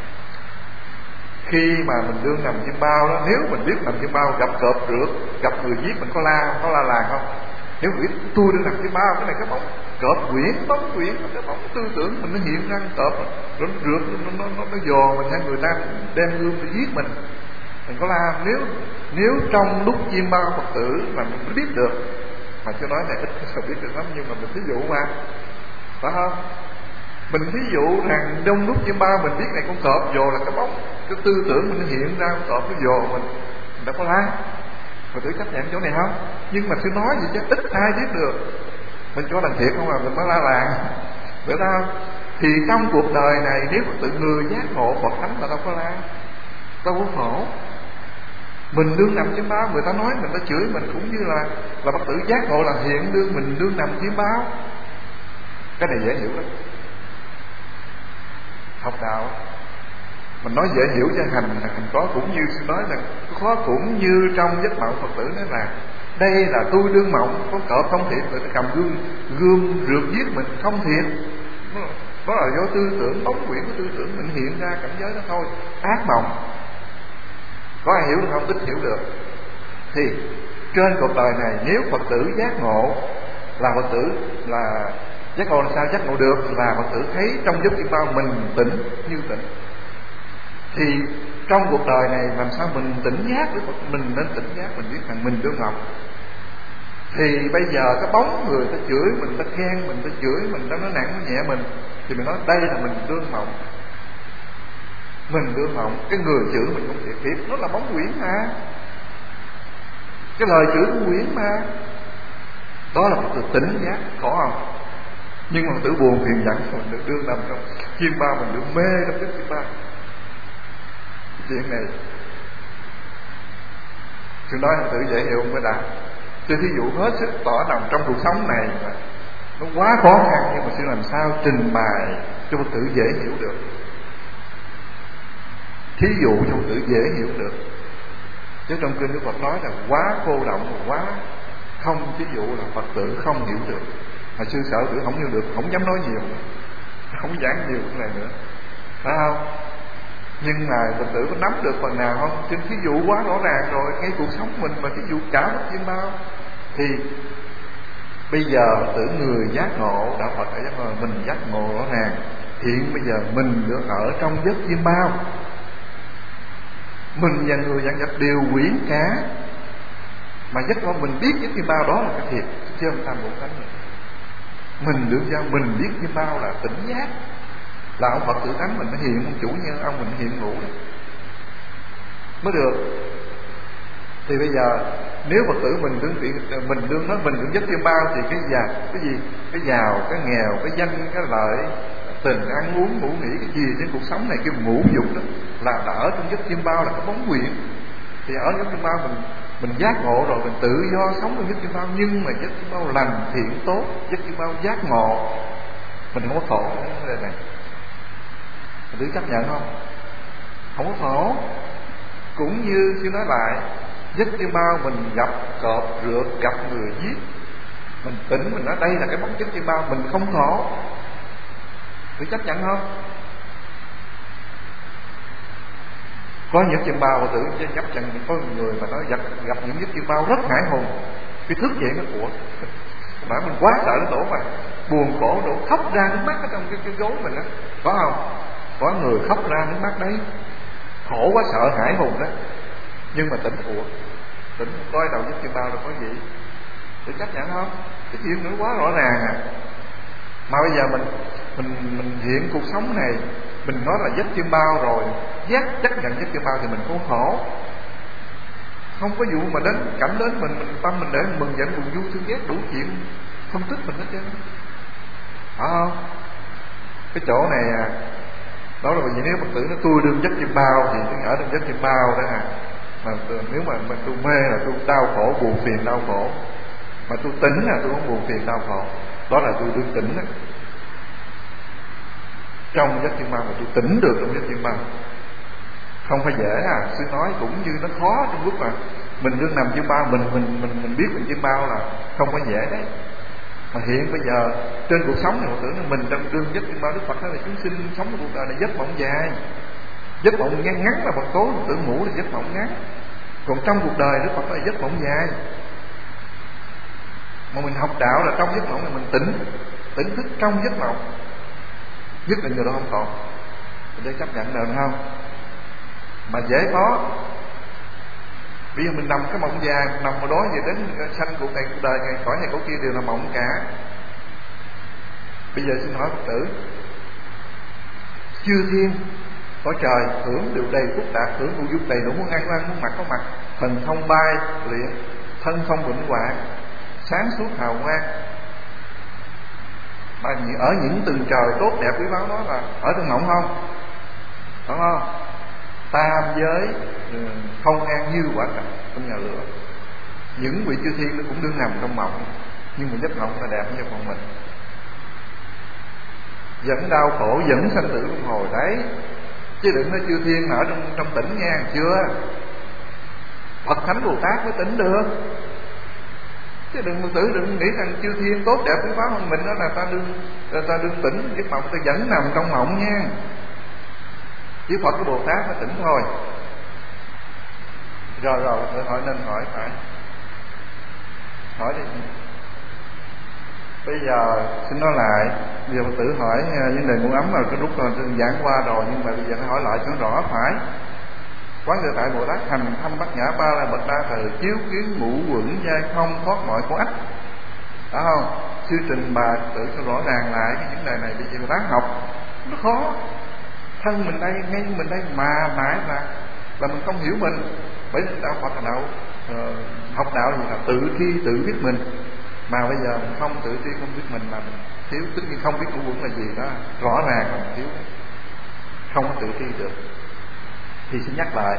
khi mà mình đương nằm chim bao đó, nếu mình biết nằm chim bao gặp cọp rượt, gặp người giết mình có la làng không? Nếu biết tôi đương nằm chim bao, cái này cái bóng cọp quyển, bóng quyển, cái bóng tư tưởng mình nó hiện ra cọp rồi nó rượt, nó dò mình, hay người ta đem gươm để giết mình có la. Nếu trong lúc chim bao Phật tử mà mình biết được, mà chưa nói này ít sao biết được lắm, nhưng mà mình ví dụ mà, phải không? Mình ví dụ rằng trong lúc chim bao mình biết này con cọp dò là cái bóng, cái tư tưởng mình hiện ra con cọp nó dò mình đã có la. Phật tử chấp nhận chỗ này không? Nhưng mà sư nói gì chứ ít ai biết được. Mình cho làm thiệt không à, mình mới la làng. Bởi sao? Thì trong cuộc đời này nếu Phật tử người giác ngộ Phật Thánh là đâu có la, đâu có khổ. Mình đương nằm chiếm báo, người ta nói mình, ta chửi mình cũng như là Phật tử giác ngộ là hiện đương mình đương nằm chiếm báo. Cái này dễ hiểu lắm. Học đạo mình nói dễ hiểu cho hành có cũng như sư nói là khó cũng như trong giấc mộng Phật tử nói là Đây là tôi đương mộng, có cỡ không thiệt, người ta cầm gươm rượt giết mình không thiệt. Đó là do tư tưởng, bóng quyển của tư tưởng mình hiện ra cảnh giới đó thôi. Ác mộng. Có ai hiểu được không? Ít hiểu được. Thì trên cuộc đời này, nếu Phật tử giác ngộ, là Phật tử là giác ngộ, làm sao giác ngộ được? Là Phật tử thấy trong giấc chiêm bao mình tỉnh như tỉnh. Thì trong cuộc đời này làm sao mình tỉnh giác được? Mình nên tỉnh giác, mình biết rằng mình đương mộng. Thì bây giờ cái bóng người ta chửi mình, ta khen mình, ta chửi mình, ta nói nặng nói nhẹ mình, thì mình nói đây là mình đương mộng. Mình đương mộng. Cái người chửi mình không thiệt thiệt, nó là bóng quyển mà, cái lời chửi của quyển mà. Đó là một sự tỉnh giác, khó không? Nhưng mà tự buồn phiền giận, mình được đương nằm trong chiêm bao, mình được mê trong cái chiêm bao. Chuyện này tôi nói tự dễ hiểu không mới đã. Chứ thí dụ hết sức tỏ lòng trong cuộc sống này mà nó quá khó khăn, nhưng mà sẽ làm sao trình bày cho Phật tử dễ hiểu được. Thí dụ cho Phật tử dễ hiểu được. Chứ trong kinh Đức Phật nói là quá cô động, quá không, thí dụ là Phật tử không hiểu được. Mà sư sợ tử không hiểu được, không dám nói nhiều, không giảng nhiều cái này nữa, phải không? Nhưng mà Phật tử có nắm được phần nào không? Trên thí dụ quá rõ ràng rồi, ngay cuộc sống mình mà thí dụ trả bất chiêm bao. Thì bây giờ Phật tử người giác ngộ, đạo Phật đã giác ngộ, mình giác ngộ rõ ràng. Hiện bây giờ mình được ở trong giấc chiêm bao, mình và người dạng nhập đều quyển cả. Mà giấc ngộ mình biết giấc chiêm bao đó là cái thiệt, chứ không tam bổn tánh nữa. Mình được giao, mình biết chiêm bao là tỉnh giác, là ông Phật tự tánh mình nó hiện, ông chủ nhân ông mình hiện ngủ đó mới được. Thì bây giờ nếu Phật tử mình đương nói mình đương giấc chiêm bao, thì cái gì, cái giàu, cái nghèo, cái danh, cái lợi, tình, ăn uống, ngủ nghỉ, cái gì trên cuộc sống này kêu ngủ dục đó, là ở trong giấc chiêm bao, là cái bóng quyển. Thì ở giấc chiêm bao mình giác ngộ rồi, mình tự do sống trong giấc chiêm bao. Nhưng mà giấc chiêm bao lành thiện tốt, giấc chiêm bao giác ngộ, mình không có khổ cái vấn đề này. Mình tự chấp nhận không? Không có khổ. Cũng như sư nói lại, giấc chiêm bao mình gặp cọp rượt, gặp người giết, mình tỉnh, mình nói đây là cái bóng giấc chiêm bao, mình không khổ. Tự chấp nhận không? Có những chiêm bao mà tự chấp nhận. Có người mà nói gặp những giấc chiêm bao rất hãi hùng, cái thức dậy nó của mà mình quá sợ nó đổ mà buồn khổ, đổ khóc ra nước mắt ở trong cái gối mình đó, có không? Có người khóc ra nước mắt đấy, khổ quá sợ hãi hùng đó. Nhưng mà tỉnh tỉnh coi đầu giấc chiêm bao là có gì, để chấp nhận không? Cái chuyện nó quá rõ ràng à. Mà bây giờ mình hiện cuộc sống này, mình nói là giấc chiêm bao rồi, chấp nhận giấc chiêm bao thì mình không khổ. Không có vụ mà đến cảnh đến mình tâm mình để mừng giận buồn vui thương ghét đủ chuyện phân tích mình hết trơn, phải không? Cái chỗ này à, đó là vì nếu Phật tử nó tôi đương giấc chiêm bao thì tôi ở trong giấc chiêm bao đó à. Mà nếu mà tôi mê là tôi đau khổ, buồn phiền, đau khổ. Mà tôi tỉnh là tôi không buồn phiền, đau khổ. Đó là tôi đương tỉnh đó. Trong giấc chiêm bao mà tôi tỉnh được trong giấc chiêm bao, không phải dễ à. Sư nói cũng như nó khó trong lúc mà mình đương nằm chiêm bao, mình biết mình chiêm bao là không phải dễ đấy. Mà hiện bây giờ trên cuộc sống này, Phật tử mình trong đương giấc chiêm bao. Đức Phật nói là chúng sinh sống trong cuộc đời này giấc mộng dài, giấc mộng ngắn là Phật cố tự ngủ là giấc mộng ngắn. Còn trong cuộc đời Đức Phật nói là giấc mộng dài. Mà mình học đạo là trong giấc mộng là mình tỉnh thức trong giấc mộng, nhất là người đó không còn. Để chấp nhận được không? Mà dễ khó. Bây giờ mình nằm cái mộng dài, nằm ở đó về đến sanh cuộc này, cuộc đời này, cõi này cõi kia đều là mộng cả. Bây giờ xin hỏi Phật tử, chư thiên cõi trời hưởng đều đầy phúc đạt, hưởng vụ dục đầy đủ, muốn ăn muốn mặc có mặc, thần thông bay luyện, thân không bệnh hoạn, sáng suốt hào quang. Mà ở những tầng trời tốt đẹp quý báu đó là ở trong mộng không? Đúng không? Tam giới không an như quả cảnh trong nhà lửa. Những vị chư thiên nó cũng đương nằm trong mộng, nhưng mà giấc mộng là đẹp như phòng mình. Vẫn đau khổ, vẫn sanh tử luân hồi đấy. Chứ đừng nói chư thiên ở trong tỉnh nha, chưa. Phật Thánh Bồ Tát mới tỉnh được. Chứ đừng tự đừng nghĩ rằng chư thiên tốt đẹp quý báu hơn mình, đó là ta đương tỉnh cái mộng, ta vẫn nằm trong mộng nha. Chỉ Phật cái Bồ Tát mới tỉnh thôi. Rồi tự hỏi nên hỏi phải hỏi đi. Bây giờ xin nói lại, bây giờ tự hỏi vấn đề ngủ ấm là cái lúc giảng qua rồi, nhưng mà bây giờ phải hỏi lại cho nó rõ phải. Quán Tự Tại Bồ Tát hành thâm bát nhã ba la bậc đa từ, chiếu kiến ngũ quẩn giai không, thoát mọi khổ ách. Đó không? Sư trình bày tự cho rõ ràng lại cái vấn đề này. Bây giờ người ta học nó khó. Thân mình đây, ngay mình đây mà mãi là mình không hiểu mình. Bởi vì đạo Phật là đạo học đạo gì là tự tri tự biết mình. Mà bây giờ mình không tự tri không biết mình mà mình thiếu, tất nhiên không biết ngũ quẩn là gì đó rõ ràng là mình thiếu, không có tự tri được. Thì xin nhắc lại,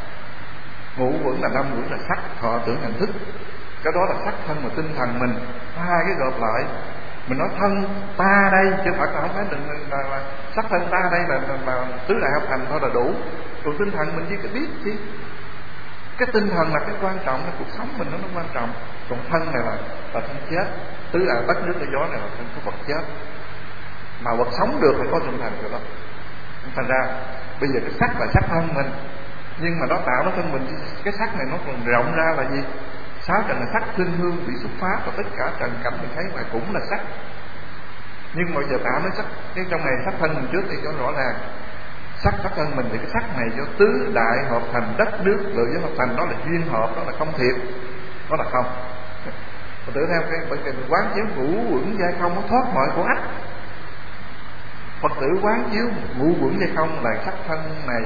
ngũ quẩn là 5 quẩn là sắc, thọ, tưởng, hành, thức. Cái đó là sắc thân và tinh thần mình, hai cái gộp lại. Mình nói thân ta đây, chứ Phật là không phải đừng là sắc thân ta đây là tứ đại hợp thành thôi là đủ. Còn tinh thần mình chỉ có biết chứ. Cái tinh thần là cái quan trọng, là cuộc sống mình nó quan trọng. Còn thân này là thân chết. Tứ đại đất nước gió này là thân của vật chết. Mà vật sống được thì có tinh thần của đó. Thành ra bây giờ cái sắc là sắc thân mình, nhưng mà nó tạo nó thân mình. Cái sắc này nó còn rộng ra là gì? Sáu trần là sắc, tinh hương, vị xuất pháp, và tất cả trần cảnh mình thấy ngoài cũng là sắc. Nhưng mà giờ tạo nó sắc, cái trong này sắc thân mình trước thì cho rõ ràng. Sắc thân mình thì cái sắc này do tứ đại hợp thành, đất nước lợi giới hợp thành, đó là duyên hợp, đó là không thiệt, đó là không. Và tự theo cái quán chiếu ngũ quẩn giai không nó thoát mọi khổ ách. Phật tử quán chiếu ngũ quẩn giai không là sắc thân này,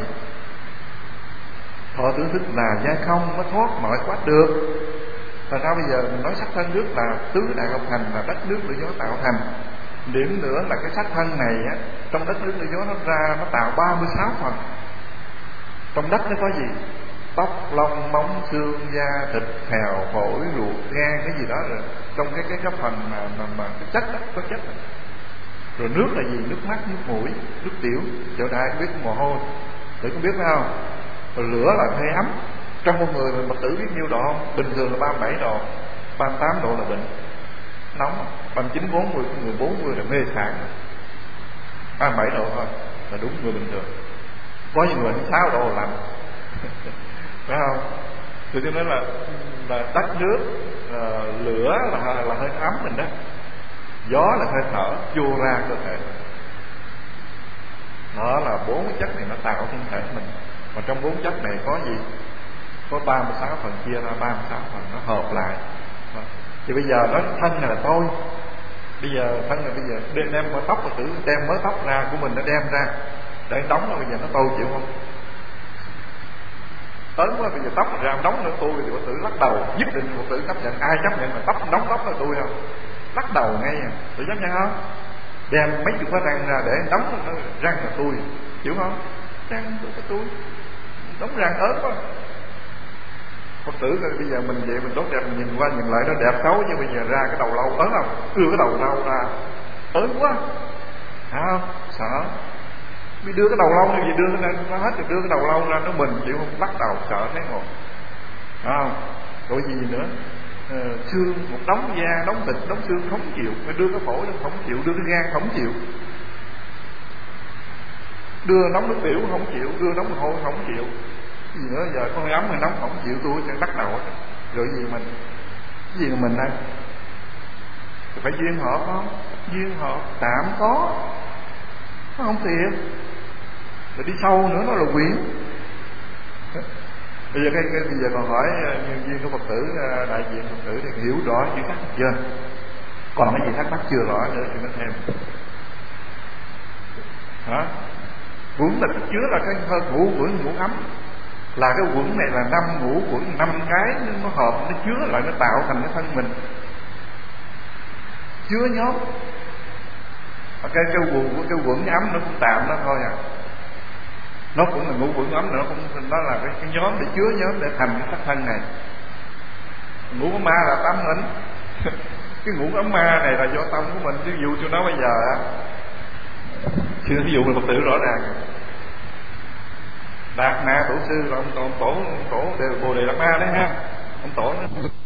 thọ tưởng thức là giai không, nó thoát mọi khổ ách được. Tại sao bây giờ mình nói sắc thân nước là tứ đại hợp thành, là đất nước lợi gió tạo thành. Điểm nữa là cái sắc thân này á, trong đất nước lợi gió nó ra, nó tạo 36 phần. Trong đất nó có gì? Tóc, lông, móng, xương, da, thịt, phèo, phổi, ruột, gan, cái gì đó rồi. Trong cái phần mà cái chất đó, có chất đó. Rồi nước là gì? Nước mắt, nước mũi, nước tiểu. Chỗ đại biết mồ hôi, tự có biết phải không? Rồi lửa là hơi ấm. Trong một người mình tử biết nhiêu độ không? Bình thường là 37 độ, 38 độ là bệnh nóng, 39, 40, có người 40 là mê sảng. 37 độ thôi là đúng người bình thường. Có những người 6 độ là lạnh. Phải không? Thì cho nên là đất nước, lửa là hơi ấm mình đó, gió là hơi thở vô ra cơ thể. Đó là 4 cái chất này nó tạo thân thể mình. Mà trong 4 chất này có gì? Có 36 phần, chia ra 36 phần, nó hợp lại. Thì bây giờ nói thân này là tôi. Bây giờ thân này bây giờ đem mớ tóc, tự đem mớ tóc ra của mình, nó đem ra để đóng nó, bây giờ nó tôi chịu không? Tới quá bây giờ tóc ra đóng nữa tôi thì tự lắc đầu. Nhất định tự chấp nhận, ai chấp nhận là đóng tóc là tôi không? Lắc đầu ngay à, tự chấp nhận không? Đem mấy chục cái răng ra để đóng nó, răng là tôi, chịu không? Răng tôi đóng răng ớt quá. Phật tử bây giờ mình vậy, mình tốt đẹp, mình nhìn qua nhìn lại nó đẹp xấu, nhưng bây giờ ra cái đầu lâu ớn không? Đưa cái đầu lâu ra ớn quá, hả không? Sợ. Vì đưa cái đầu lâu như vậy, đưa cái nó hết rồi, đưa cái đầu lâu ra nó mình chịu không? Bắt đầu sợ thấy ngồi, hả không? Rồi gì nữa? Xương, một đống da, đống thịt, đống xương không chịu. Phải đưa cái phổi lên không chịu, đưa cái gan không chịu, đưa nóng nước tiểu không chịu, đưa nóng mồ hôi không chịu. Gì nữa giờ con ấm hay nóng không chịu, tôi chẳng bắt đầu. Rồi gì mình, cái gì mà mình đây? Phải duyên hợp không? Duyên hợp tạm có, nó không thiệt. Rồi đi sâu nữa nó là quyển. Bây giờ bây giờ còn hỏi nhân viên của Phật tử, đại diện Phật tử thì hiểu rõ chữ sắc chưa? Còn cái gì thắc mắc chưa rõ nữa thì nó thêm. Hả? Quẩn là chứa là cái hơi ngũ quẩn, ngũ ấm. Là cái quẩn này là 5 ngũ quẩn, 5 cái nó hợp, nó chứa lại, nó tạo thành cái thân mình. Chứa nhóm. Cái quẩn ấm nó cũng tạm đó thôi à. Nó cũng là ngũ quẩn ấm, nó cũng đó là cái nhóm để chứa nhóm để thành cái sắc thân này. Ngũ ấm ma là tâm mình. Cái ngũ ấm ma này là do tâm của mình, ví dụ cho nó bây giờ á. Chứ ví dụ là Phật tử rõ ràng. Đạt Na tổ sư là ông tổ đều Bồ Đề Đạt Ma đấy ha. Ông tổ đó.